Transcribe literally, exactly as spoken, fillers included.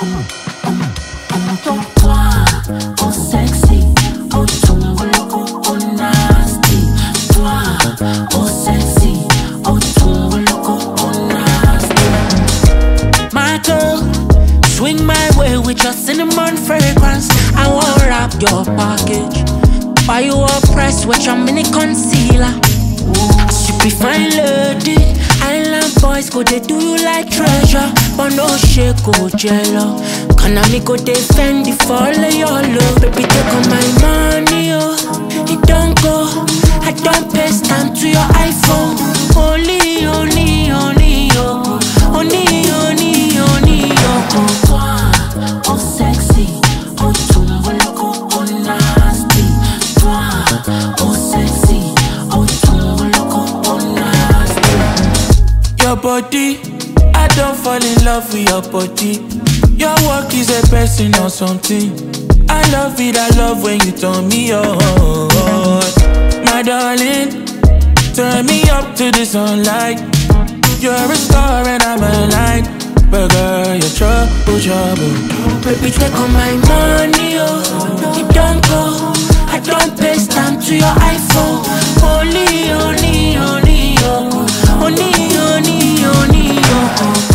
Oh sexy, oh tumbo loco, oh nasty. Toi, oh sexy, oh tumbo loco, oh nasty. My girl, swing my way with your cinnamon fragrance. I won't wrap your package. Buy you a press with your mini concealer. You be fine lady. Island boys go they do you like treasure, but no shake go jello. Can I make go defend the fall of your love? Baby take on my money, oh. It don't go. I don't pay stamp to your iPhone. Only, only, only, oh. Only, only, only, oh. Toi, oh sexy, oh tumbo loco, oh nasty. Toi, oh sexy, oh tumbo loco, oh nasty. Your body, I don't fall in love with your body. Your work is a person or something. I love it, I love when you turn me on. My darling, turn me up to the sunlight. You're a star and I'm a light. But girl, you're trouble, trouble. Baby, take all my money, oh. It don't go. I don't pay stamp to your iPhone. Only, only, only, oh. Only, only, only, oh.